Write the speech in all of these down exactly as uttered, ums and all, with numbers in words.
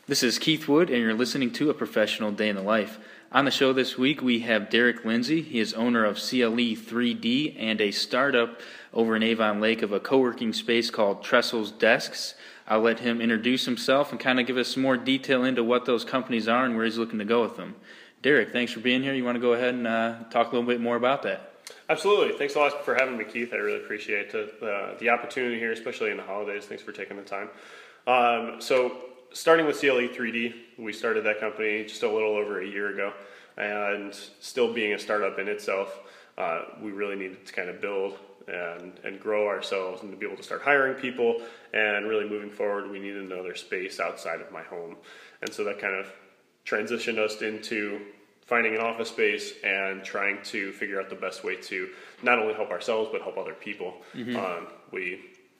This is Keith Wood, and you're listening to A Professional Day in the Life. On the show this week, we have Derek Lindsay. He is owner of C L E three D and a startup over in Avon Lake of a co-working space called Trestles Desks. I'll let him introduce himself and kind of give us some more detail into what those companies are and where he's looking to go with them. Derek, thanks for being here. You want to go ahead and uh, talk a little bit more about that? Absolutely. Thanks a lot for having me, Keith. I really appreciate the, uh, the opportunity here, especially in the holidays. Thanks for taking the time. Um, so, starting with C L E three D, we started that company just a little over a year ago, and still being a startup in itself, uh, we really needed to kind of build and, and grow ourselves and to be able to start hiring people, and really moving forward, we needed another space outside of my home. And so that kind of transitioned us into finding an office space and trying to figure out the best way to not only help ourselves, but help other people. Mm-hmm. Um, we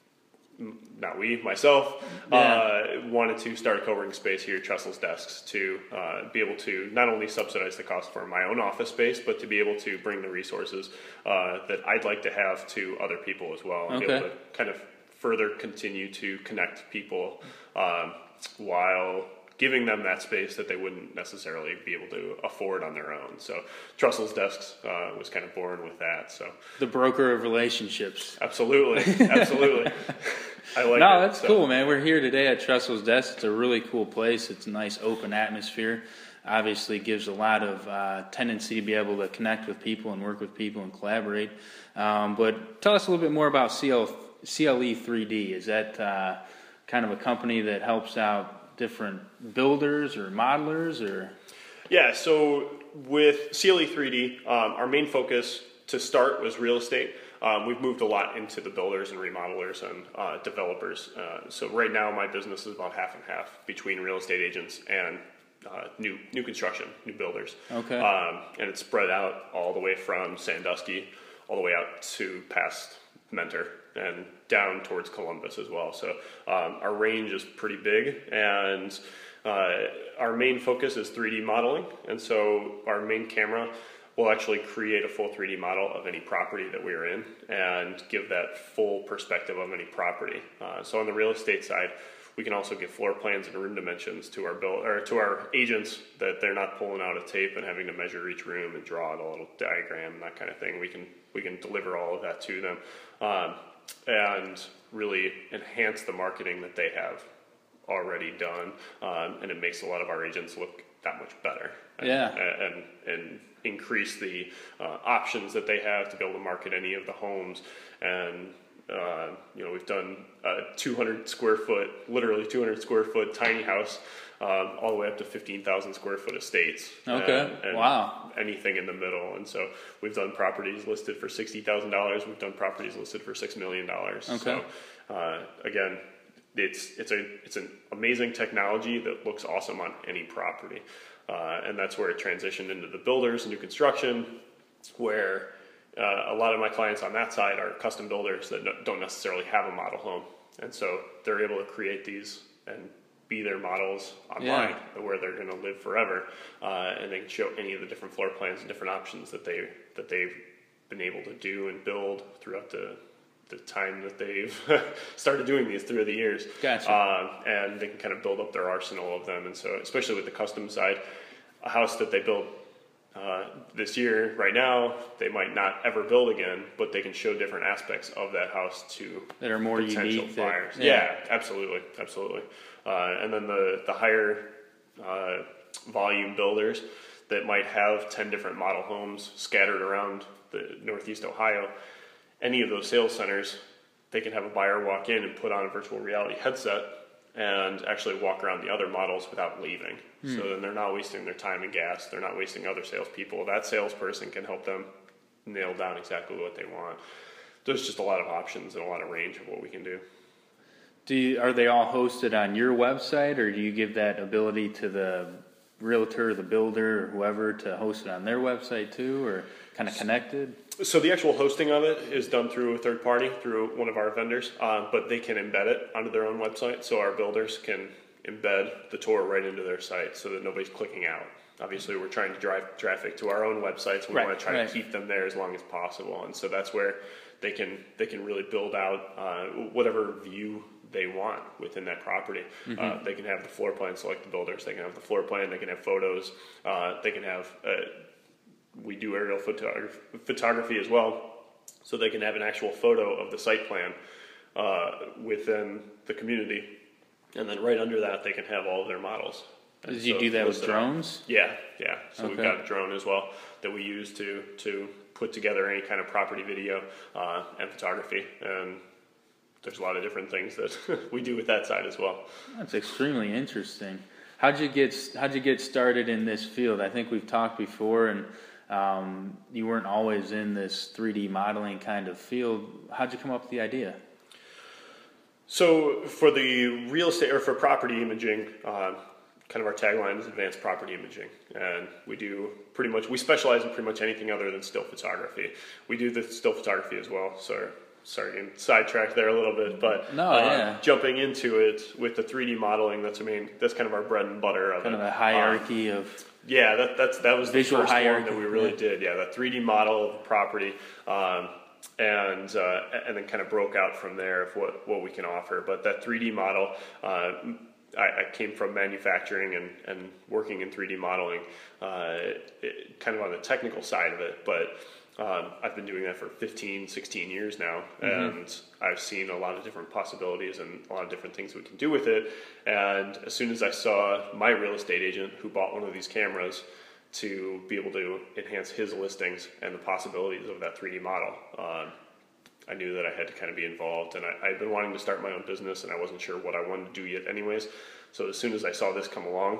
Not we, myself, yeah. uh, wanted to start a co-working space here at Trestles Desks to uh, be able to not only subsidize the cost for my own office space, but to be able to bring the resources uh, that I'd like to have to other people as well, and okay. be able to kind of further continue to connect people um, while giving them that space that they wouldn't necessarily be able to afford on their own. So Trestles Desks uh, was kind of born with that. So the broker of relationships. Absolutely, absolutely. I like no, it. that's so. cool, man. We're here today at Trestles Desks. It's a really cool place. It's a nice open atmosphere. Obviously gives a lot of uh, tendency to be able to connect with people and work with people and collaborate. Um, but tell us a little bit more about C L E three D. Is that uh, kind of a company that helps out different builders or modelers, or? Yeah, so with C L E three D, um, our main focus to start was real estate. Um, we've moved a lot into the builders and remodelers and uh, developers. Uh, so right now my business is about half and half between real estate agents and uh, new new construction, new builders. Okay. Um, and it's spread out all the way from Sandusky all the way out to past Mentor and down towards Columbus as well. So um, our range is pretty big, and uh, our main focus is three D modeling. And so our main camera will actually create a full three D model of any property that we're in and give that full perspective of any property. Uh, so on the real estate side, we can also give floor plans and room dimensions to our build or to our agents, that they're not pulling out a tape and having to measure each room and draw out a little diagram and that kind of thing. We can we can deliver all of that to them. Um, and really enhance the marketing that they have already done, um, and it makes a lot of our agents look that much better. And, yeah, and and increase the uh, options that they have to be able to market any of the homes. And uh, you know, we've done a two hundred square foot, literally two hundred square foot tiny house, um, all the way up to fifteen thousand square foot estates. Okay. And, and wow. Anything in the middle. And so we've done properties listed for sixty thousand dollars. We've done properties listed for six million dollars. Okay. So, uh, again, it's, it's a, it's an amazing technology that looks awesome on any property. Uh, and that's where it transitioned into the builders and new construction, where uh, a lot of my clients on that side are custom builders that don't necessarily have a model home. And so they're able to create these and be their models online, yeah. where they're going to live forever, uh, and they can show any of the different floor plans and different options that they that they've been able to do and build throughout the the time that they've started doing these through the years. Gotcha. Uh, and they can kind of build up their arsenal of them. And so, especially with the custom side, a house that they built uh, this year, right now, they might not ever build again, but they can show different aspects of that house to that are more potential unique buyers. That, yeah. yeah, absolutely, absolutely. Uh, and then the the higher uh, volume builders that might have ten different model homes scattered around the Northeast Ohio. Any of those sales centers, they can have a buyer walk in and put on a virtual reality headset and actually walk around the other models without leaving. Mm. So then they're not wasting their time and gas. They're not wasting other salespeople. That salesperson can help them nail down exactly what they want. There's just a lot of options and a lot of range of what we can do. Do you, are they all hosted on your website, or do you give that ability to the realtor, the builder, or whoever to host it on their website too, or kind of connected? So the actual hosting of it is done through a third party, through one of our vendors, uh, but they can embed it onto their own website. So our builders can embed the tour right into their site so that nobody's clicking out. Obviously, we're trying to drive traffic to our own websites. We right, want to try right. to keep them there as long as possible, and so that's where they can they can really build out uh, whatever view they want within that property. Mm-hmm. Uh, they can have the floor plan, select the builders. They can have the floor plan. They can have photos. Uh, they can have. Uh, we do aerial photography, photography as well, so they can have an actual photo of the site plan uh, within the community, and then right under that they can have all of their models. Did you so do that with drones? Yeah, yeah. So okay. we've got a drone as well that we use to to put together any kind of property video uh, and photography, and there's a lot of different things that we do with that side as well. That's extremely interesting. How'd you get How'd you get started in this field? I think we've talked before, and um, you weren't always in this three D modeling kind of field. How'd you come up with the idea? So for the real estate or for property imaging, uh, kind of our tagline is advanced property imaging, and we do pretty much, we specialize in pretty much anything other than still photography. We do the still photography as well, so sorry, getting sidetracked there a little bit, but no, uh, yeah. jumping into it with the three D modeling, that's I mean, that's kind of our bread and butter of kind it. of a hierarchy um, of yeah, that that's that was the visual first hierarchy. one that we really yeah. did. Yeah, the three D model of the property. Um, and uh, and then kind of broke out from there of what, what we can offer. But that three D model, uh, I, I came from manufacturing and, and working in three D modeling, uh, it, kind of on the technical side of it, but um, I've been doing that for fifteen, sixteen years now, mm-hmm. and I've seen a lot of different possibilities and a lot of different things we can do with it. And as soon as I saw my real estate agent who bought one of these cameras to be able to enhance his listings and the possibilities of that three D model, um, I knew that I had to kind of be involved. And I, I'd been wanting to start my own business, and I wasn't sure what I wanted to do yet anyways. So as soon as I saw this come along,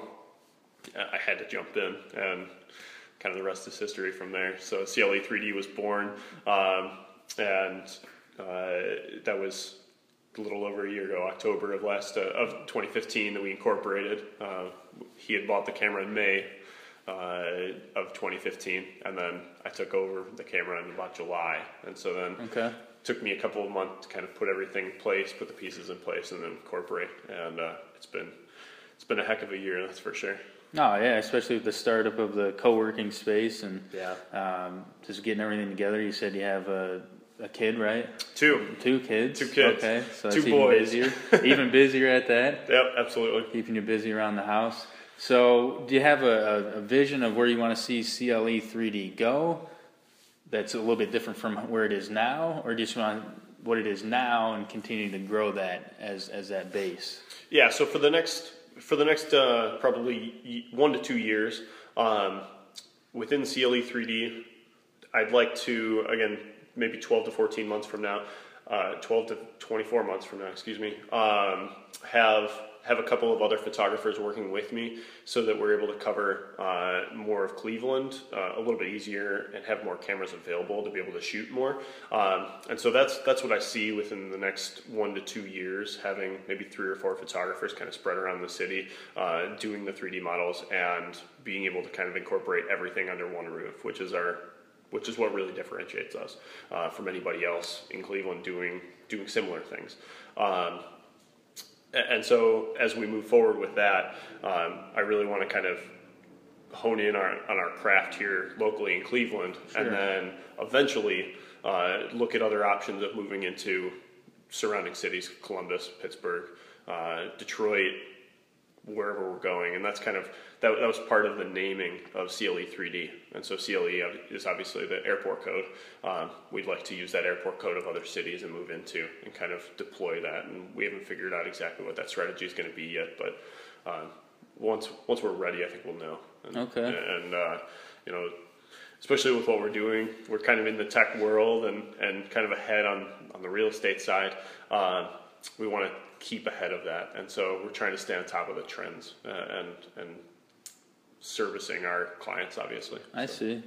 I had to jump in, and kind of the rest is history from there. So C L E three D was born, um, and uh, that was a little over a year ago, October of last uh, of twenty fifteen, that we incorporated. Uh, he had bought the camera in May Uh, of twenty fifteen, and then I took over the camera in about July, and so then okay. it took me a couple of months to kind of put everything in place, put the pieces in place, and then incorporate. And uh, it's been it's been a heck of a year, that's for sure. No, yeah, especially with the startup of the co-working space and yeah, um, just getting everything together. You said you have a, a kid, right? Two, two kids. Two kids. Okay, so that's two even boys. busier. Even busier at that. Yep, absolutely. Keeping you busy around the house. So, do you have a, a vision of where you want to see C L E three D go that's a little bit different from where it is now, or do you just want what it is now and continue to grow that as as that base? Yeah, so for the next for the next uh, probably one to two years, um, within C L E three D, I'd like to, again, maybe twelve to fourteen months from now, uh, twelve to twenty-four months from now, excuse me, um, have have a couple of other photographers working with me so that we're able to cover uh, more of Cleveland uh, a little bit easier and have more cameras available to be able to shoot more. Um, and so that's that's what I see within the next one to two years, having maybe three or four photographers kind of spread around the city, uh, doing the three D models and being able to kind of incorporate everything under one roof, which is our which is what really differentiates us uh, from anybody else in Cleveland doing doing similar things. Um, And so as we move forward with that, um, I really want to kind of hone in our, on our craft here locally in Cleveland, sure. and then eventually uh, look at other options of moving into surrounding cities, Columbus, Pittsburgh, uh, Detroit, wherever we're going. And that's kind of, that, that was part of the naming of C L E three D. And so C L E is obviously the airport code. Um, we'd like to use that airport code of other cities and move into and kind of deploy that. And we haven't figured out exactly what that strategy is going to be yet, but uh, once once we're ready, I think we'll know. And, okay. And, uh, you know, especially with what we're doing, we're kind of in the tech world and, and kind of ahead on, on the real estate side. Uh, we want to keep ahead of that. And so we're trying to stay on top of the trends uh, and and servicing our clients, obviously. I so. see.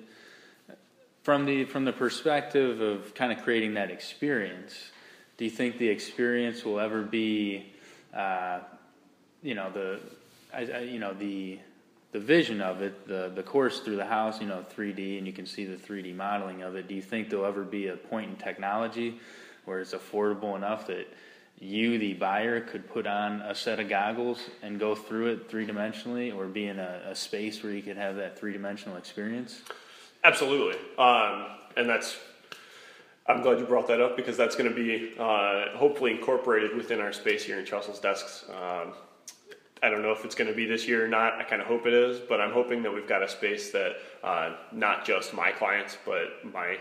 From the from the perspective of kind of creating that experience, do you think the experience will ever be, uh, you know, the, I, I, you know, the the vision of it, the the course through the house, you know, three D, and you can see the three D modeling of it. Do you think there'll ever be a point in technology where it's affordable enough that you, the buyer, could put on a set of goggles and go through it three-dimensionally, or be in a, a space where you could have that three-dimensional experience? Absolutely. Um, and that's, I'm glad you brought that up because that's going to be uh, hopefully incorporated within our space here in Trussell's Desks. Um, I don't know if it's going to be this year or not. I kind of hope it is, but I'm hoping that we've got a space that uh, not just my clients, but my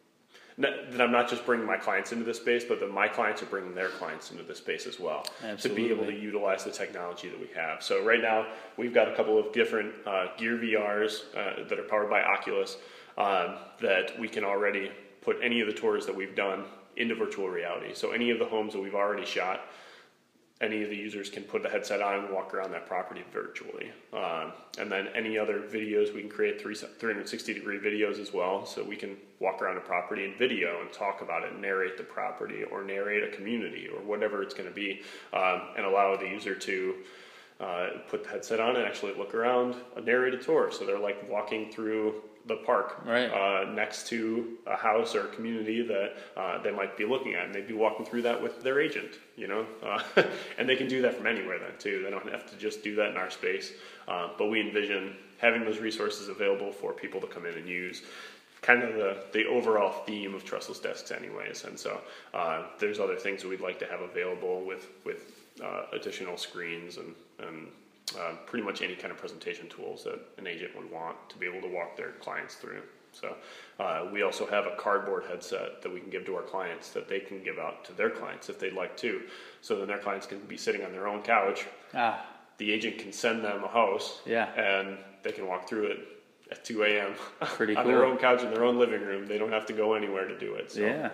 that I'm not just bringing my clients into this space, but that my clients are bringing their clients into this space as well. Absolutely. To be able to utilize the technology that we have. So right now we've got a couple of different uh, Gear V Rs uh, that are powered by Oculus um, that we can already put any of the tours that we've done into virtual reality. So any of the homes that we've already shot, any of the users can put the headset on and walk around that property virtually. Um, and then any other videos, we can create three sixty degree videos as well. So we can walk around a property in video and talk about it, narrate the property or narrate a community or whatever it's going to be, um, and allow the user to uh, put the headset on and actually look around a narrated tour. So they're like walking through the park right. uh, next to a house or a community that uh, they might be looking at, and they'd be walking through that with their agent, you know, uh, and they can do that from anywhere then too. They don't have to just do that in our space, uh, but we envision having those resources available for people to come in and use. Kind of the, the overall theme of Trussell's Desks anyways, and so uh, there's other things that we'd like to have available with, with uh, additional screens and, and Uh, pretty much any kind of presentation tools that an agent would want to be able to walk their clients through. So uh, we also have a cardboard headset that we can give to our clients that they can give out to their clients if they'd like to. So then their clients can be sitting on their own couch. Ah. The agent can send them a house, yeah. and they can walk through it at two a.m. Pretty on cool. their own couch in their own living room. They don't have to go anywhere to do it. So. Yeah.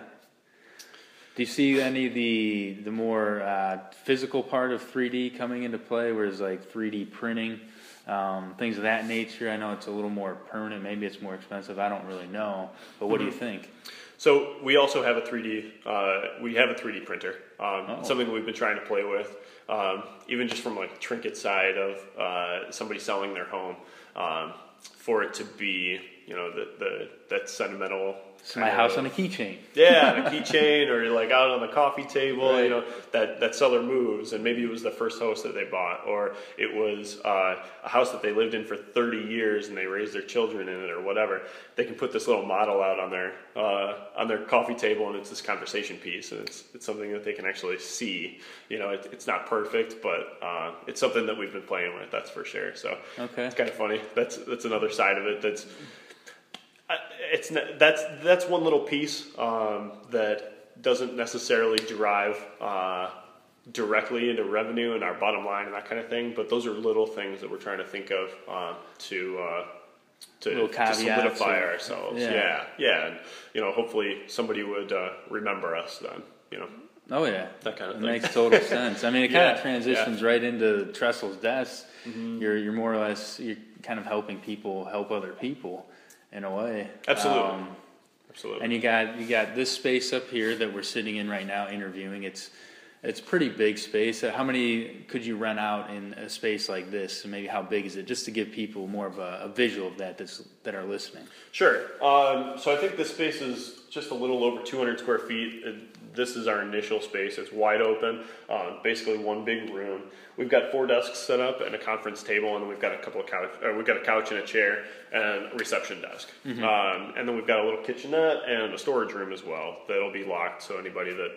Do you see any of the the more uh, physical part of three D coming into play, where it's like three D printing, um, things of that nature? I know it's a little more permanent. Maybe it's more expensive. I don't really know. But what mm-hmm. do you think? So we also have a three D. Uh, we have a three D printer. Um, something we've been trying to play with, um, even just from like trinket side of uh, somebody selling their home, um, for it to be, you know, the the that sentimental. My house on a keychain. Yeah, on a keychain, or like out on the coffee table. Right. You know, that, that seller moves, and maybe it was the first house that they bought, or it was uh, a house that they lived in for thirty years and they raised their children in it, or whatever. They can put this little model out on their uh, on their coffee table, and it's this conversation piece, and it's it's something that they can actually see. You know, it, it's not perfect, but uh, it's something that we've been playing with. That's for sure. So okay. It's kind of funny. That's that's another side of it. That's It's that's that's one little piece um, that doesn't necessarily drive uh, directly into revenue and our bottom line and that kind of thing. But those are little things that we're trying to think of uh, to uh, to, to solidify or, ourselves. Yeah. yeah, yeah, and you know, hopefully somebody would uh, remember us then. You know. Oh yeah, that kind of it thing. Makes total sense. I mean, it kind yeah, of transitions yeah. right into Trussell's Desks. Mm-hmm. You're you're more or less you're kind of helping people help other people. In a way, absolutely, um, absolutely. And you got you got this space up here that we're sitting in right now, interviewing. It's it's pretty big space. How many could you rent out in a space like this? And maybe how big is it? Just to give people more of a, a visual of that that's, that are listening. Sure. Um, so I think this space is just a little over two hundred square feet. It, this is our initial space. It's wide open, uh, basically one big room. We've got four desks set up and a conference table, and then we've got a couple of couch. Uh, we've got a couch and a chair and a reception desk, mm-hmm. um, and then we've got a little kitchenette and a storage room as well that'll be locked. So anybody that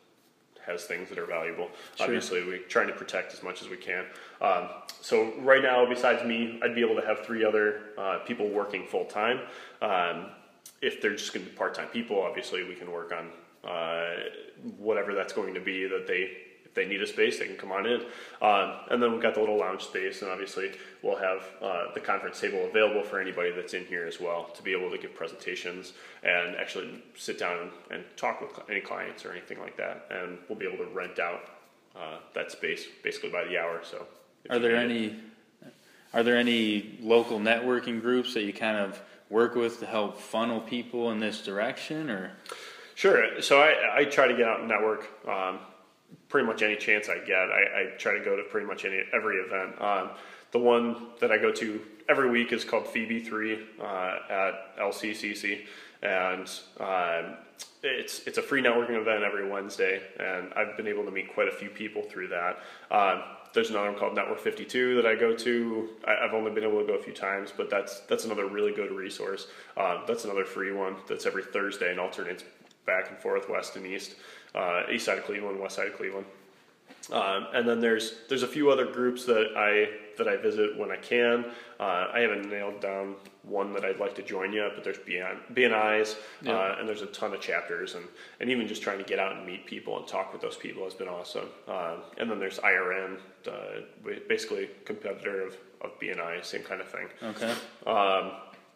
has things that are valuable, sure. Obviously, we're trying to protect as much as we can. Um, so right now, besides me, I'd be able to have three other uh, people working full time. Um, if they're just going to be part time people, obviously we can work on uh, whatever that's going to be that they. They need a space, they can come on in. Um, and then we've got the little lounge space, and obviously we'll have uh, the conference table available for anybody that's in here as well to be able to give presentations and actually sit down and, and talk with any clients or anything like that. And we'll be able to rent out uh, that space basically by the hour. So, are there any it. are there any local networking groups that you kind of work with to help funnel people in this direction, or? Sure. So I, I try to get out and network. Um, pretty much any chance I get. I, I try to go to pretty much any every event. Um, the one that I go to every week is called Phoebe three uh, at L C C C, and um, it's it's a free networking event every Wednesday, and I've been able to meet quite a few people through that. Um, there's another one called Network fifty-two that I go to. I, I've only been able to go a few times, but that's that's another really good resource. Um, that's another free one that's every Thursday and alternates back and forth, west and east, uh, east side of Cleveland, west side of Cleveland. Um, and then there's there's a few other groups that I that I visit when I can. Uh, I haven't nailed down one that I'd like to join yet, but there's B N Is, yeah. uh, and there's a ton of chapters, and, and even just trying to get out and meet people and talk with those people has been awesome. Uh, and then there's I R N, uh, basically competitor of, of B N I, same kind of thing. Okay. Um,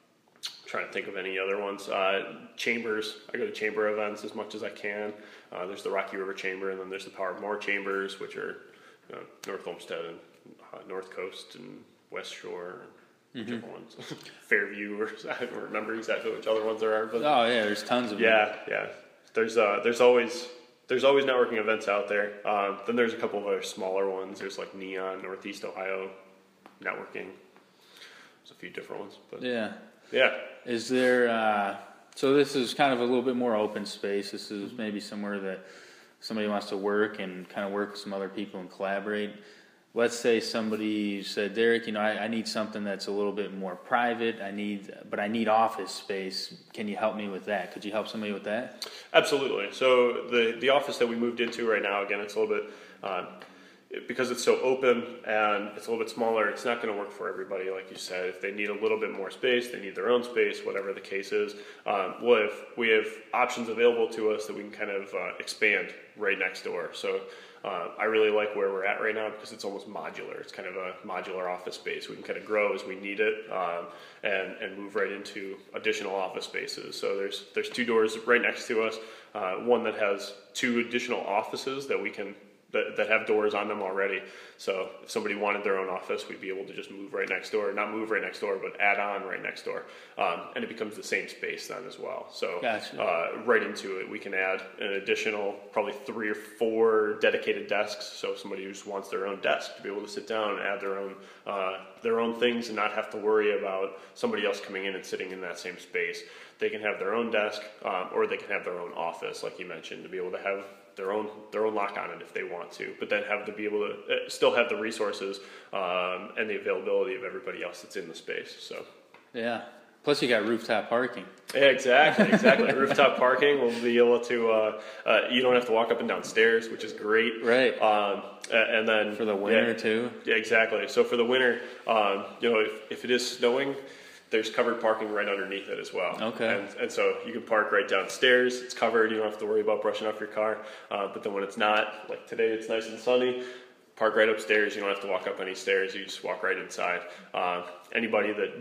trying to think of any other ones. Uh, chambers, I go to chamber events as much as I can. Uh, there's the Rocky River Chamber, and then there's the Power of More Chambers, which are uh, North Olmsted and uh, North Coast and West Shore, and whichever mm-hmm. ones. Fairview, or I don't remember exactly which other ones there are. But oh yeah, there's tons of yeah, them. Yeah, There's uh, there's always there's always networking events out there. Um, then there's a couple of other smaller ones. There's like Neon, Northeast Ohio networking. There's a few different ones, but yeah, yeah. Is there? Uh, so this is kind of a little bit more open space. This is maybe somewhere that somebody wants to work and kind of work with some other people and collaborate. Let's say somebody said, Derek, you know, I, I need something that's a little bit more private. I need, but I need office space. Can you help me with that? Could you help somebody with that? Absolutely. So the the office that we moved into right now, again, it's a little bit uh, because it's so open and it's a little bit smaller. It's not going to work for everybody, like you said. If they need a little bit more space, they need their own space, whatever the case is. Um, well, if we have options available to us that we can kind of uh, expand right next door. So. Uh, I really like where we're at right now because it's almost modular. It's kind of a modular office space. We can kind of grow as we need it um, and, and move right into additional office spaces. So there's there's two doors right next to us, uh, one that has two additional offices that we can that, that have doors on them already. So if somebody wanted their own office, we'd be able to just move right next door. Not move right next door, but add on right next door. Um, and it becomes the same space then as well. So gotcha. uh, right into it, we can add an additional probably three or four dedicated desks. So if somebody who just wants their own desk to be able to sit down and add their own uh, their own things and not have to worry about somebody else coming in and sitting in that same space. They can have their own desk um, or they can have their own office, like you mentioned, to be able to have their own their own lock on it if they want to, but then have to be able to uh, still have the resources um, and the availability of everybody else that's in the space. So yeah, plus you got rooftop parking. Yeah, exactly, exactly. Rooftop parking. We'll be able to. Uh, uh, you don't have to walk up and down stairs, which is great. Right. Um, and then for the winter yeah, too. Yeah, exactly. So for the winter, um, you know, if, if it is snowing, there's covered parking right underneath it as well. Okay. And, and so you can park right downstairs. It's covered. You don't have to worry about brushing off your car. Uh, but then when it's not, like today, it's nice and sunny. Park right upstairs. You don't have to walk up any stairs. You just walk right inside. Uh, anybody that,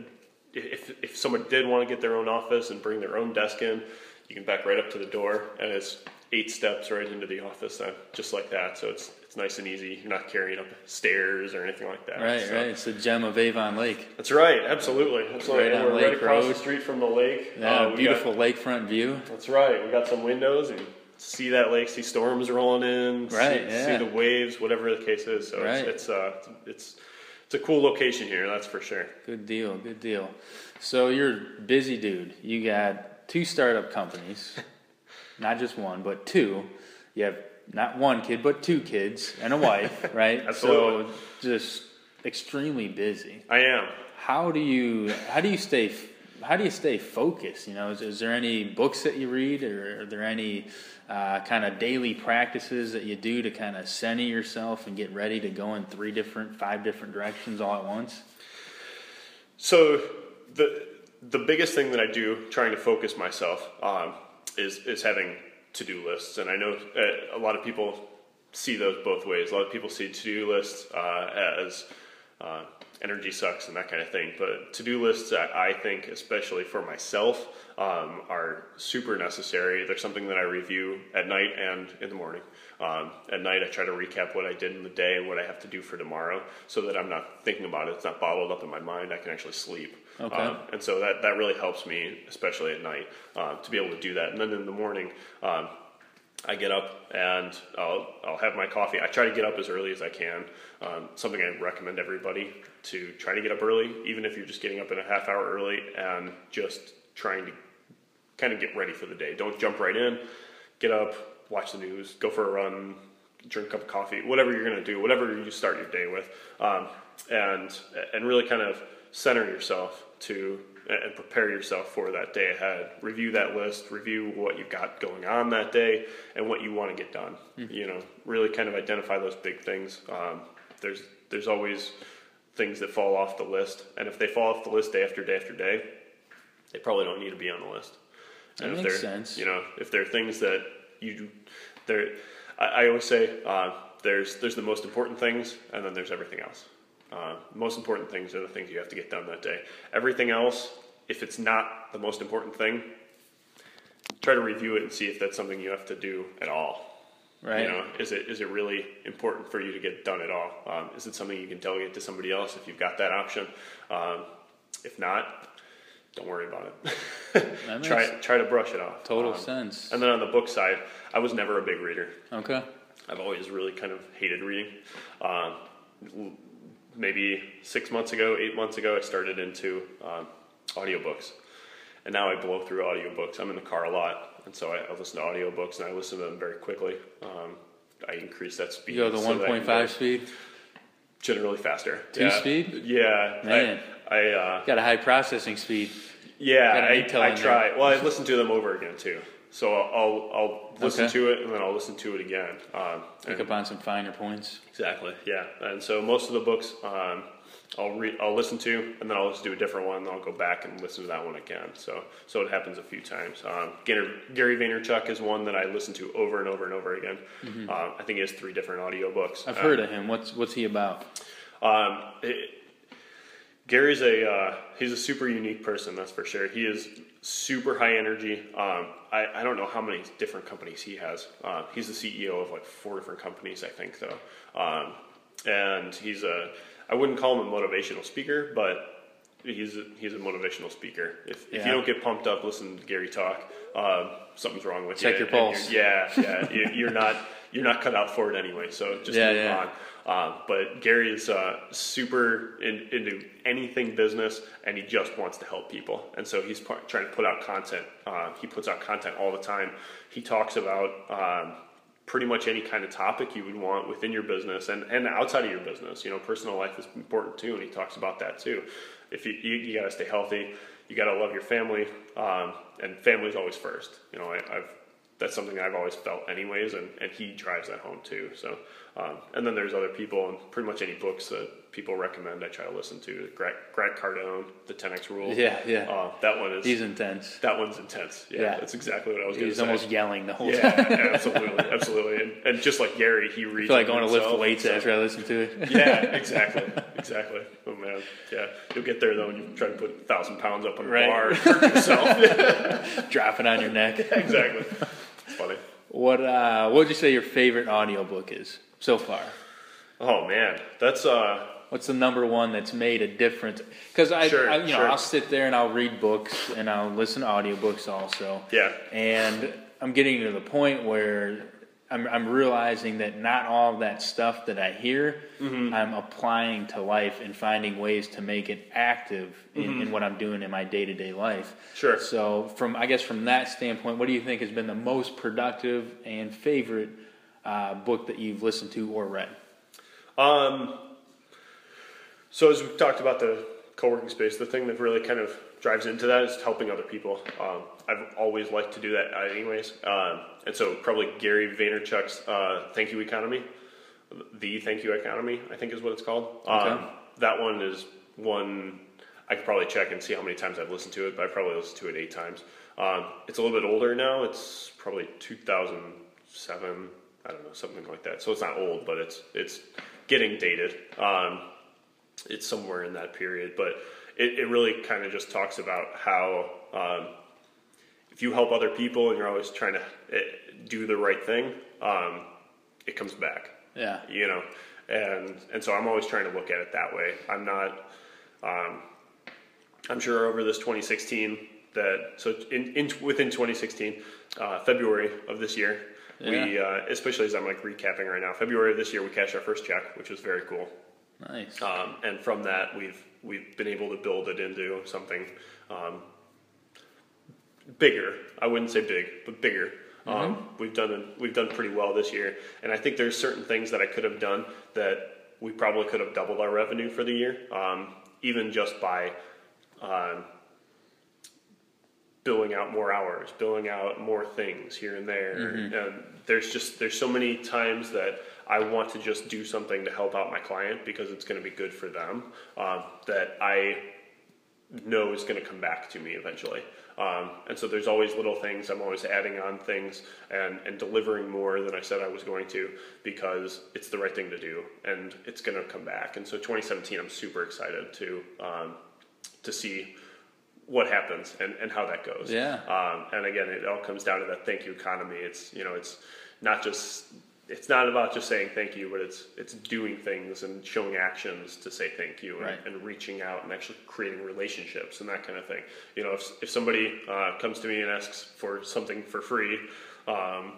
if if somebody did want to get their own office and bring their own desk in, you can back right up to the door, and it's eight steps right into the office then, just like that. So it's it's nice and easy. You're not carrying up stairs or anything like that. Right, so. right. It's the gem of Avon Lake. That's right. Absolutely. Absolutely. Right and on we're Lake right across Road. the street from the lake. Yeah, uh, beautiful got, lakefront view. That's right. We got some windows and see that lake, see storms rolling in, right, see, yeah. see the waves, whatever the case is. So right. it's it's, uh, it's it's a cool location here, that's for sure. Good deal, good deal. So you're a busy dude. You got two startup companies, not just one, but two. You have not one kid, but two kids and a wife, right? Absolutely. So just extremely busy. I am. How do you how do you stay how do you stay focused? You know, is, is there any books that you read, or are there any uh, kind of daily practices that you do to kind of center yourself and get ready to go in three different, five different directions all at once? So the the biggest thing that I do, trying to focus myself, um, is is having to-do lists. And I know uh, a lot of people see those both ways. A lot of people see to-do lists uh, as uh, energy sucks and that kind of thing. But to-do lists, I think, especially for myself, um, are super necessary. They're something that I review at night and in the morning. Um, at night, I try to recap what I did in the day and what I have to do for tomorrow, so that I'm not thinking about it. It's not bottled up in my mind. I can actually sleep. Okay. Um, and so that, that really helps me, especially at night, uh, to be able to do that. And then in the morning, um, I get up and I'll, I'll have my coffee. I try to get up as early as I can. Um, something I recommend everybody to try to get up early, even if you're just getting up in a half hour early and just trying to kind of get ready for the day. Don't jump right in. Get up, watch the news, go for a run, drink a cup of coffee, whatever you're going to do, whatever you start your day with. Um, and and really kind of center yourself to and prepare yourself for that day ahead. Review that list, review what you've got going on that day, and what you want to get done. Mm-hmm. You know, really kind of identify those big things. Um, there's there's always things that fall off the list, and if they fall off the list day after day after day, they probably don't need to be on the list. That and if makes they're, sense. You know, if there are things that you, there, I, I always say uh, there's there's the most important things, and then there's everything else. Uh, most important things are the things you have to get done that day. Everything else, if it's not the most important thing, try to review it and see if that's something you have to do at all. Right. You know, is it is it really important for you to get done at all? Um, is it something you can delegate to somebody else if you've got that option? Um, if not, don't worry about it. try try to brush it off. Total um, sense. And then on the book side, I was never a big reader. Okay. I've always really kind of hated reading. Um, maybe six months ago, eight months ago, I started into um, audiobooks. And now I blow through audiobooks. I'm in the car a lot, and so I, I listen to audiobooks, and I listen to them very quickly. Um, I increase that speed. You go the so one point five speed? Generally faster. Two yeah. speed? Yeah. Man. I, I uh, got a high processing speed. Yeah, got I, I try. Well, I listen to them over again, too. So I'll I'll listen okay. to it, and then I'll listen to it again. Um, Pick up on some finer points. Exactly, yeah. And so most of the books um, I'll re- I'll listen to, and then I'll just do a different one, and then I'll go back and listen to that one again. So so it happens a few times. Um, Gary, Gary Vaynerchuk is one that I listen to over and over and over again. Mm-hmm. Um, I think he has three different audiobooks. I've um, heard of him. What's what's he about? Um, it, Gary's a uh, he's a super unique person, that's for sure. He is super high energy. Um, I, I don't know how many different companies he has. Uh, he's the C E O of like four different companies, I think, though. Um, and he's a I wouldn't call him a motivational speaker, but he's a, he's a motivational speaker. If if yeah. you don't get pumped up, listen to Gary talk. Um, something's wrong with Check you. Check your pulse. Yeah, yeah. you, you're not you're not cut out for it anyway. So just yeah, move yeah. on. Uh, but Gary is uh, super in, into anything business, and he just wants to help people. And so he's p- trying to put out content. Uh, he puts out content all the time. He talks about um, pretty much any kind of topic you would want within your business and, and outside of your business. You know, personal life is important too, and he talks about that too. If you you, you got to stay healthy, you got to love your family, um, and family's always first. You know, I, I've that's something I've always felt anyways, and, and he drives that home too. So, um, and then there's other people, and pretty much any books that people recommend I try to listen to. Grant, Grant Cardone, The ten X Rule. Yeah, yeah. Uh, that one is... He's intense. That one's intense. Yeah, yeah. That's exactly what I was going to say. He's almost yelling the whole yeah, time. Yeah, absolutely, absolutely. And, and just like Gary, he reads I feel like going himself, to lift weights so. after I listen to it. Yeah, exactly, exactly. Oh man, yeah. You'll get there though when you try to put a thousand pounds up on a right. bar and hurt yourself. Dropping on your neck. Exactly. It's funny. What uh, what would you say your favorite audiobook is so far? Oh man, that's uh. What's the number one that's made a difference? Because I, sure, I, you know, sure. I'll sit there and I'll read books and I'll listen to audiobooks also. Yeah. And I'm getting to the point where I'm, I'm realizing that not all of that stuff that I hear, mm-hmm. I'm applying to life and finding ways to make it active in, mm-hmm. in what I'm doing in my day-to-day life. Sure. So from, I guess from that standpoint, what do you think has been the most productive and favorite uh, book that you've listened to or read? Um. So as we've talked about the co-working space, the thing that really kind of drives into that is helping other people. Um, I've always liked to do that anyways. Um, and so probably Gary Vaynerchuk's uh, Thank You Economy, the Thank You Economy, I think is what it's called. Okay. Um, that one is one, I could probably check and see how many times I've listened to it, but I've probably listened to it eight times. Um, it's a little bit older now. It's probably two thousand seven, I don't know, something like that. So it's not old, but it's it's getting dated. Um, it's somewhere in that period, but it, it really kind of just talks about how um, if you help other people and you're always trying to do the right thing, um, it comes back. Yeah. You know, and and so I'm always trying to look at it that way. I'm not. Um, I'm sure over this twenty sixteen that so in, in within twenty sixteen, uh, February of this year, yeah. we uh, especially as I'm like recapping right now, February of this year we cashed our first check, which was very cool. Nice. Um, and from that, we've we've been able to build it into something um, bigger. I wouldn't say big, but bigger. Mm-hmm. Um, we've done we've done pretty well this year, and I think there's certain things that I could have done that we probably could have doubled our revenue for the year, um, even just by um, billing out more hours, billing out more things here and there. Mm-hmm. And there's just there's so many times that I want to just do something to help out my client because it's going to be good for them, um, that I know is going to come back to me eventually. Um, and so there's always little things. I'm always adding on things and, and delivering more than I said I was going to because it's the right thing to do and it's going to come back. And so twenty seventeen, I'm super excited to um, to see what happens and, and how that goes. Yeah. Um, and again, it all comes down to that thank you economy. It's, you know, it's not just, it's not about just saying thank you, but it's, it's doing things and showing actions to say thank you and, right. and reaching out and actually creating relationships and that kind of thing. You know, if, if somebody uh, comes to me and asks for something for free, um,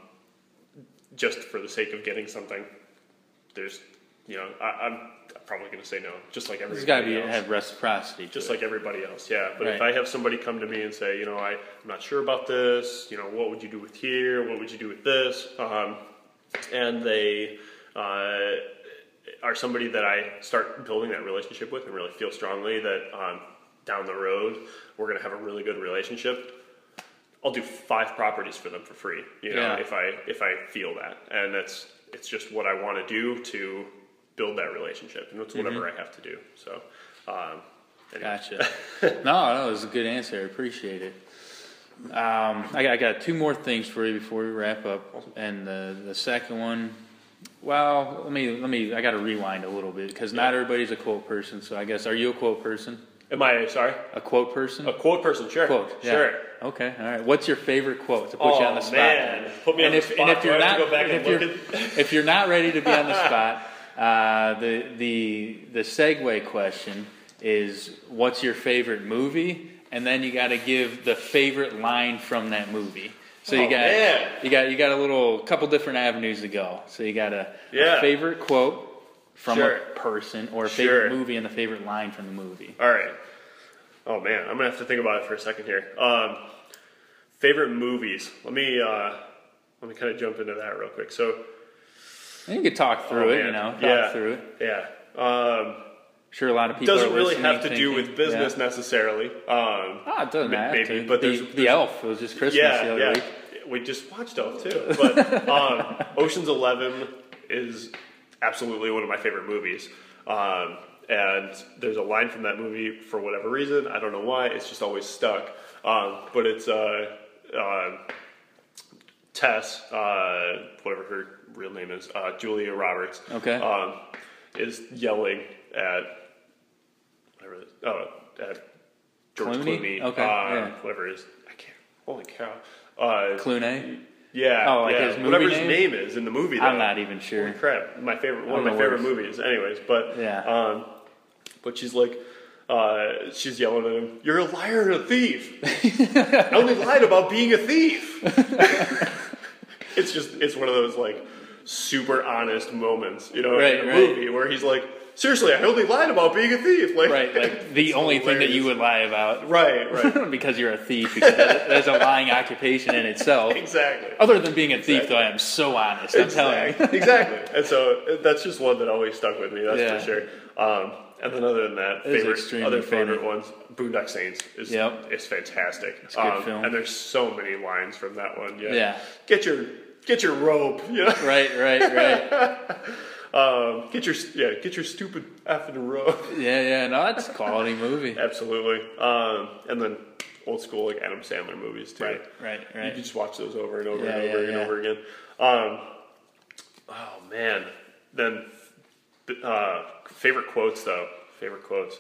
just for the sake of getting something, there's, you know, I, I'm probably going to say no, just like everybody else. There's got to be have reciprocity. Just it. like everybody else, yeah. But right. if I have somebody come to me and say, you know, I, I'm not sure about this, you know, what would you do with here? What would you do with this? Um, and they uh, are somebody that I start building that relationship with and really feel strongly that um, down the road we're going to have a really good relationship. I'll do five properties for them for free, you know, yeah. if I if I feel that, and that's it's just what I want to do to build that relationship, and it's whatever mm-hmm. I have to do. So, um, anyway. Gotcha. no, no, it was a good answer. I appreciate it. Um, I, got, I got two more things for you before we wrap up, and the the second one. Well, let me let me. I got to rewind a little bit because yeah. not everybody's a quote person. So I guess, are you a quote person? Am I sorry? A quote person? A quote person, sure. Quote, yeah. Sure. Okay, all right. What's your favorite quote to put oh, you on the spot? Man. Put me and on if, the spot. And if you're not, go back and and if, you're, at... if you're not ready to be on the spot, uh, the the the segue question is, what's your favorite movie? And then you got to give the favorite line from that movie. So oh, you got man. you got you got a little couple different avenues to go. So you got a, yeah. a favorite quote from sure. a person, or a sure. favorite movie and the favorite line from the movie. All right. Oh man, I'm gonna have to think about it for a second here. Um, favorite movies. Let me uh, let me kind of jump into that real quick. So and you could talk through oh, it, man. you know, talk yeah. through it. Yeah. Um, sure, a lot of people doesn't are really have to thinking, do with business yeah. necessarily. Um, oh, it doesn't matter. Maybe, to. but the, there's, the there's, Elf. It was just Christmas yeah, the other yeah. week. We just watched Elf too. But um, Ocean's Eleven is absolutely one of my favorite movies. Um, and there's a line from that movie for whatever reason. I don't know why. It's just always stuck. Um, but it's uh, uh, Tess, uh, whatever her real name is, uh, Julia Roberts. Okay. Um, is yelling at whatever. Oh, at George Clooney. Clooney. Okay. Uh, yeah. Whatever it is. I can't. Holy cow. Uh, Clooney? Yeah, oh, like yeah. his movie whatever name? his name is in the movie. Though. I'm not even sure. Holy crap! My favorite, one of my favorite movies. Anyways, but yeah. Um, but she's like, uh, she's yelling at him. You're a liar and a thief. I only lied about being a thief. It's just, it's one of those like super honest moments, you know, right, in a right. movie where he's like, seriously, I only lied about being a thief. Like, right, like the only hilarious. thing that you would lie about. Right, right. Because you're a thief, because that, that's a lying occupation in itself. Exactly. Other than being a thief, exactly. though, I am so honest. I'm exactly. telling you. Exactly. And so that's just one that always stuck with me, that's yeah. for sure. Um, and then other than that, favorite, other favorite funny. ones, Boondock Saints is yep. is fantastic. It's a good um, film. And there's so many lines from that one. Yeah. yeah. Get your get your rope. You know? Right, right, right. Um, get your yeah, get your stupid effing rope. Yeah, yeah, no, that's a quality movie. Absolutely. Um, and then old school like Adam Sandler movies too. Right, right, right. You can just watch those over and over yeah, and over yeah, and yeah. over again. Um, oh man. Then uh, favorite quotes though. Favorite quotes.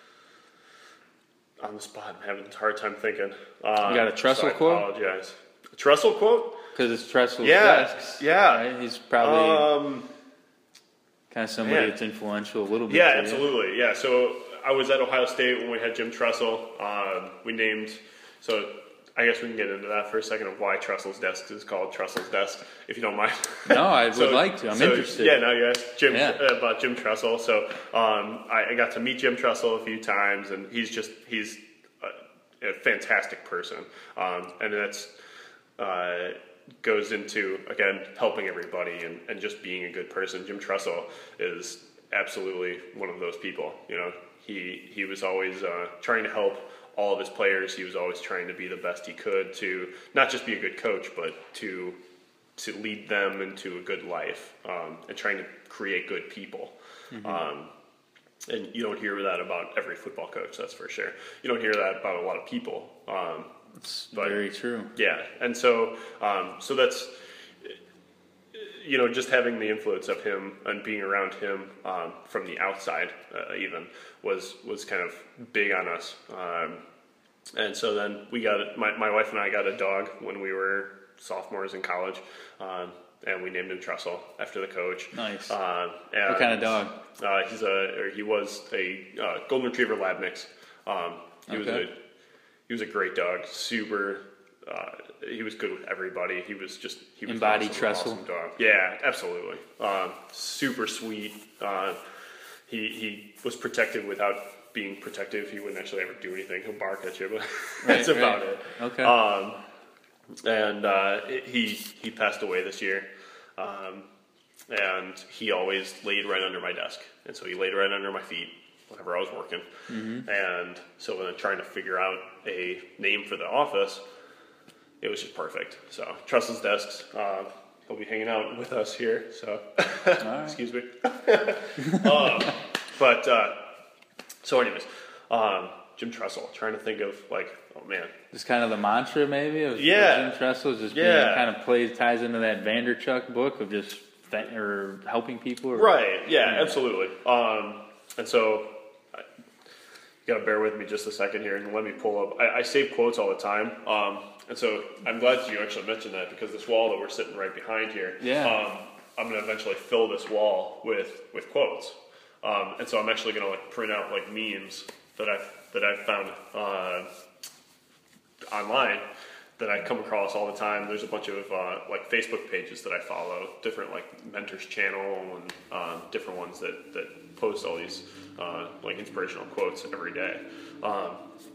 On the spot, I'm having a hard time thinking. Um, you got a Trestle so I quote? apologize. A Trestle quote? Because it's Trestle's yeah, desks. Yeah. Right? He's probably um, kind of somebody man. that's influential a little bit. Yeah, too, absolutely. Yeah. So I was at Ohio State when we had Jim Tressel. Um, we named, so I guess we can get into that for a second of why Tressel's desk is called Tressel's desk, if you don't mind. No, I so, would like to. I'm so, interested. Yeah, now you asked Jim yeah. uh, about Jim Tressel. So um, I, I got to meet Jim Tressel a few times, and he's just he's a, a fantastic person, um, and that's uh, goes into again helping everybody and, and just being a good person. Jim Tressel is absolutely one of those people. You know, he he was always uh, trying to help all of his players. He was always trying to be the best he could to not just be a good coach, but to to lead them into a good life, um, and trying to create good people. Mm-hmm. Um, and you don't hear that about every football coach, that's for sure. You don't hear that about a lot of people. Um, it's but, very true. Yeah, and so um, so that's, you know, just having the influence of him and being around him um, from the outside uh, even was was kind of big on us. Um, and so then we got my my wife and I got a dog when we were sophomores in college, um, and we named him Trestle after the coach. Nice. Uh, what kind of dog? Uh, he's a or he was a uh, golden retriever lab mix. Um, he okay. was a he was a great dog. Super. Uh, he was good with everybody. He was just he was embodied awesome, Trestle. Awesome dog. Yeah, absolutely. Um, super sweet. Uh, he he was protective without being protective. He wouldn't actually ever do anything. He'll bark at you, but right, that's about right. it. Okay. Um, and uh, he he passed away this year, um, and he always laid right under my desk, and so he laid right under my feet whenever I was working. Mm-hmm. And so when I'm trying to figure out a name for the office, it was just perfect. So Trestle's Desks, uh, he'll be hanging out with us here. So right. Excuse me. um, but uh, so, anyways, um, Jim Tressel. Trying to think of like, oh man, just kind of the mantra maybe of yeah. Jim Tressel, just yeah. being, kind of plays ties into that Vanderchuck book of just th- or helping people. Or, right. Yeah. yeah. Absolutely. Um, and so. You got to bear with me just a second here and let me pull up. I, I save quotes all the time. Um, and so I'm glad you actually mentioned that because this wall that we're sitting right behind here, yeah. um, I'm going to eventually fill this wall with, with quotes. Um, and so I'm actually going to like print out like memes that I've, that I've found uh, online that I come across all the time. There's a bunch of uh, like Facebook pages that I follow, different like Mentors channel and um, different ones that, that post all these uh, like inspirational quotes every day. Um,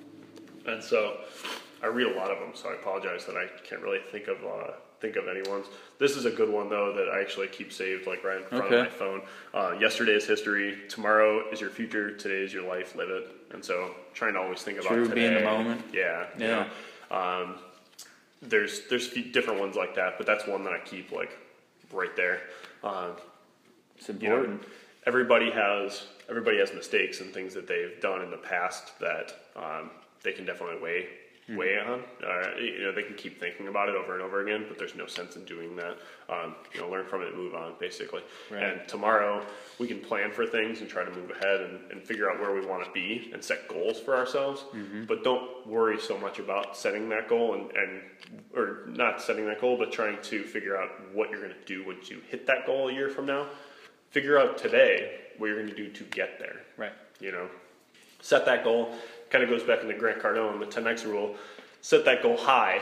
and so I read a lot of them, so I apologize that I can't really think of uh, think of any ones. This is a good one though that I actually keep saved like right in front okay. of my phone. Uh, yesterday is history. Tomorrow is your future. Today is your life. Live it. And so trying to always think about True, today. be in the moment. Yeah. Yeah. You know, um, there's there's different ones like that, but that's one that I keep like right there. Um, it's important. You know, everybody has everybody has mistakes and things that they've done in the past that um, they can definitely weigh mm. weigh on. Uh, you know, they can keep thinking about it over and over again, but there's no sense in doing that. Um, you know, learn from it and move on, basically. Right. And tomorrow we can plan for things and try to move ahead and, and figure out where we want to be and set goals for ourselves. Mm-hmm. But don't worry so much about setting that goal and, and or not setting that goal, but trying to figure out what you're going to do once you hit that goal a year from now. Figure out today what you're going to do to get there. Right. You know, set that goal. Kind of goes back into Grant Cardone, the ten X rule. Set that goal high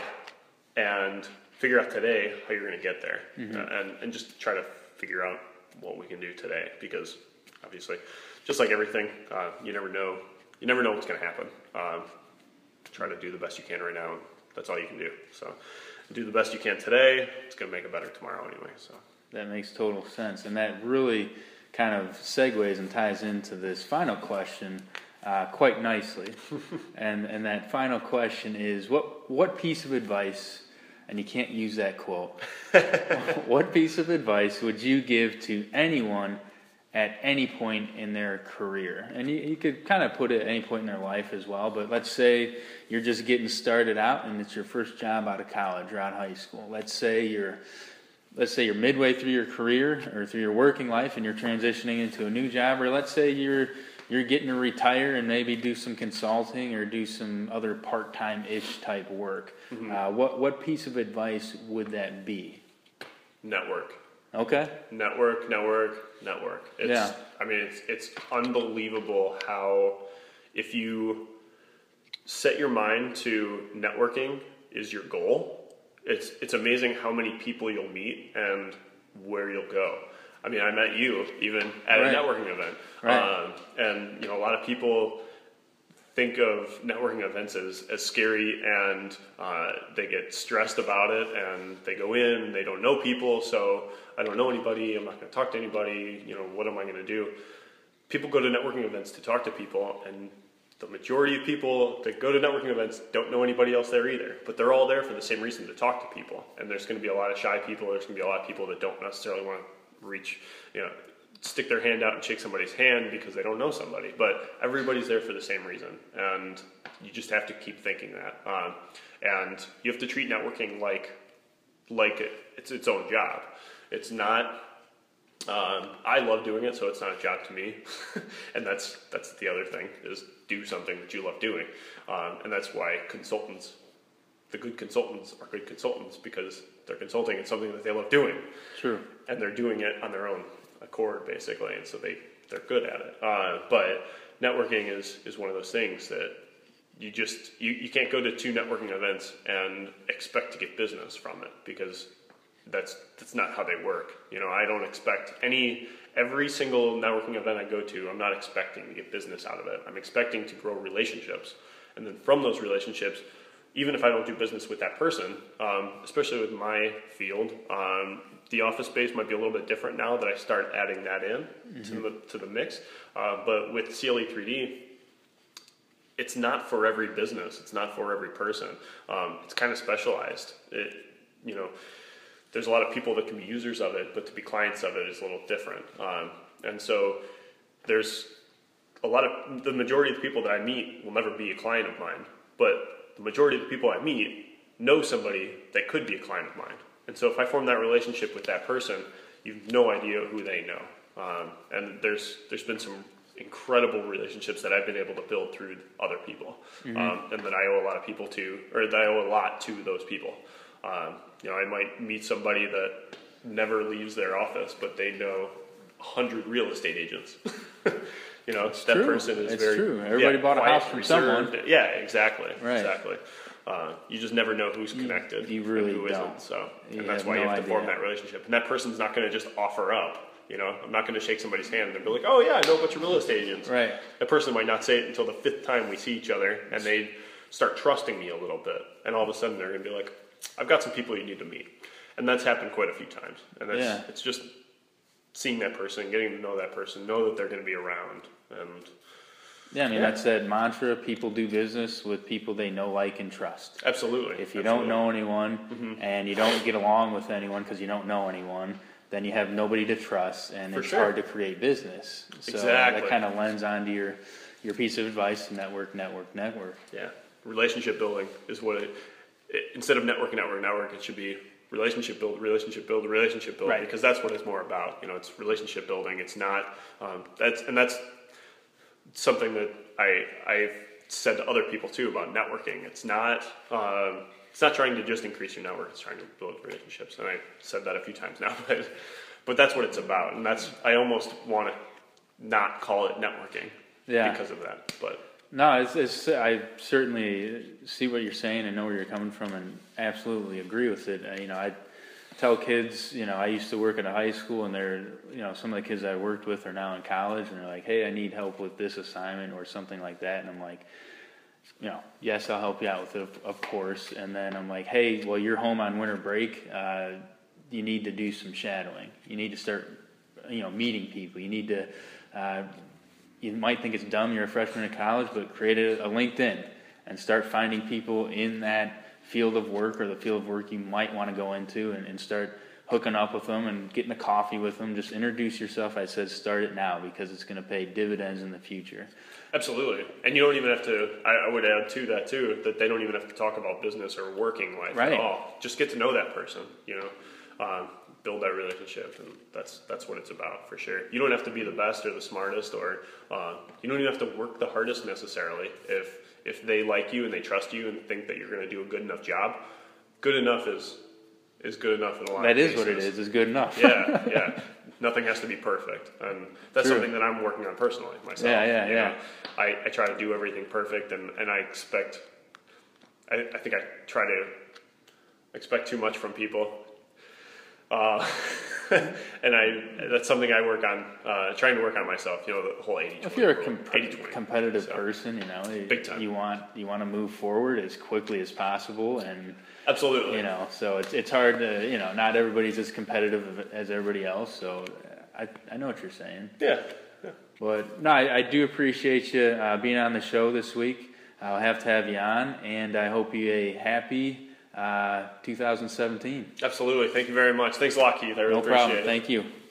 and figure out today how you're going to get there. Mm-hmm. Uh, and, and just try to figure out what we can do today, because obviously, just like everything, uh, you never know. You never know what's going to happen. Um, try to do the best you can right now. That's all you can do. So, do the best you can today. It's going to make it better tomorrow anyway. So that makes total sense, and that really kind of segues and ties into this final question uh, quite nicely. and and that final question is, what what piece of advice? And you can't use that quote. What piece of advice would you give to anyone at any point in their career? And you, you could kind of put it at any point in their life as well, but let's say you're just getting started out and it's your first job out of college or out of high school. Let's say you're let's say you're midway through your career or through your working life and you're transitioning into a new job, or let's say you're you're getting to retire and maybe do some consulting or do some other part-time-ish type work. Mm-hmm. Uh, what what piece of advice would that be? Network. Okay. Network, network, network. It's, yeah. I mean, it's it's unbelievable how if you set your mind to networking is your goal, it's it's amazing how many people you'll meet and where you'll go. I mean, I met you even at right. a networking event. Right. Um, and, you know, a lot of people think of networking events as, as scary, and uh, they get stressed about it, and they go in and they don't know people, so I don't know anybody, I'm not going to talk to anybody, you know, what am I going to do? people go to networking events to talk to people, and the majority of people that go to networking events don't know anybody else there either, but they're all there for the same reason, to talk to people. And there's going to be a lot of shy people. There's going to be a lot of people that don't necessarily want to reach, you know, stick their hand out and shake somebody's hand because they don't know somebody. But everybody's there for the same reason, and you just have to keep thinking that. Um, and you have to treat networking like like it, it's its own job. It's not. Um, I love doing it, so it's not a job to me, and that's that's the other thing, is do something that you love doing, um, and that's why consultants, the good consultants, are good consultants, because they're consulting in something that they love doing. True. And they're doing it on their own accord, basically, and so they they're good at it. Uh, but networking is is one of those things that you just you, you can't go to two networking events and expect to get business from it, because That's that's not how they work. You know, I don't expect any every single networking event I go to, I'm not expecting to get business out of it. I'm expecting to grow relationships, and then from those relationships, even if I don't do business with that person, um, especially with my field, um, the office space might be a little bit different now that I start adding that in mm-hmm. to the to the mix. Uh, but with C L E three D, it's not for every business. It's not for every person. Um, it's kind of specialized. It, you know. There's a lot of people that can be users of it, but to be clients of it is a little different. Um, and so there's a lot of, the majority of the people that I meet will never be a client of mine, but the majority of the people I meet know somebody that could be a client of mine. And so if I form that relationship with that person, you've no idea who they know. Um, and there's there's been some incredible relationships that I've been able to build through other people. Mm-hmm. Um, and that I owe a lot of people to, or that I owe a lot to those people. Um, you know, I might meet somebody that never leaves their office, but they know a hundred real estate agents. you know, it's that true. person is it's very true. Everybody yeah, bought a quiet, house from reserved. someone. Yeah, exactly, right. exactly. Uh, you just never know who's connected you, you really and who don't. isn't. So, you and that's have why no you have to idea. form that relationship. And that person's not going to just offer up. You know, I'm not going to shake somebody's hand and be like, "Oh yeah, I know a bunch of real estate agents." Right. That person might not say it until the fifth time we see each other, and they start trusting me a little bit, and all of a sudden they're going to be like, "I've got some people you need to meet," and that's happened quite a few times. And that's yeah. it's just seeing that person, getting to know that person, know that they're going to be around, and yeah, I mean yeah. that's that mantra: people do business with people they know, like, and trust. Absolutely. If you Absolutely. don't know anyone mm-hmm. and you don't get along with anyone because you don't know anyone, then you have nobody to trust, and For it's sure. hard to create business. So exactly. that kind of lends onto your your piece of advice: network, network, network. Yeah, relationship building is what it. it instead of network, network, network, it should be relationship build, relationship build, relationship build, right. because that's what it's more about. You know, it's relationship building. It's not um, that's and that's something that I I've said to other people too about networking. It's not. Um, It's not trying to just increase your network, it's trying to build relationships. And I said that a few times now, but but that's what it's about. And that's I almost want to not call it networking yeah. because of that. But no, it's, it's I certainly see what you're saying and know where you're coming from, and absolutely agree with it. Uh, you know, I tell kids, you know, I used to work at a high school, and they're, you know, some of the kids I worked with are now in college, and they're like, "Hey, I need help with this assignment or something like that," and I'm like, you know, yes, I'll help you out with it, of, of course. And then I'm like, hey, well, you're home on winter break. Uh, you need to do some shadowing. You need to start, you know, meeting people. You need to, uh, you might think it's dumb, you're a freshman in college, but create a, a LinkedIn and start finding people in that field of work or the field of work you might want to go into, and, and start hooking up with them and getting a coffee with them. Just introduce yourself. I said start it now, because it's going to pay dividends in the future. Absolutely. And you don't even have to, I, I would add to that too, that they don't even have to talk about business or working life right. at all. Just get to know that person, you know, um, build that relationship, and that's that's what it's about for sure. You don't have to be the best or the smartest, or uh, you don't even have to work the hardest necessarily. If if they like you and they trust you and think that you're going to do a good enough job, good enough is is good enough in a lot that of cases. That is what it is, is good enough. yeah, yeah. Nothing has to be perfect, and that's True. something that I'm working on personally myself. Yeah, yeah, you yeah. know, I, I try to do everything perfect, and, and I expect, I, I think I try to expect too much from people, uh, and I that's something I work on, uh, trying to work on myself. You know, the whole eighty twenty. If you're a comp- competitive so, person, you know, big time. you want you want to move forward as quickly as possible, and absolutely, you know, so it's it's hard to, you know, not everybody's as competitive as everybody else. So I I know what you're saying. Yeah, yeah. But no, I, I do appreciate you uh, being on the show this week. I'll have to have you on, and I hope you a happy uh, two thousand seventeen. Absolutely. Thank you very much. Thanks a lot, Keith. I really no appreciate problem. it. Thank you.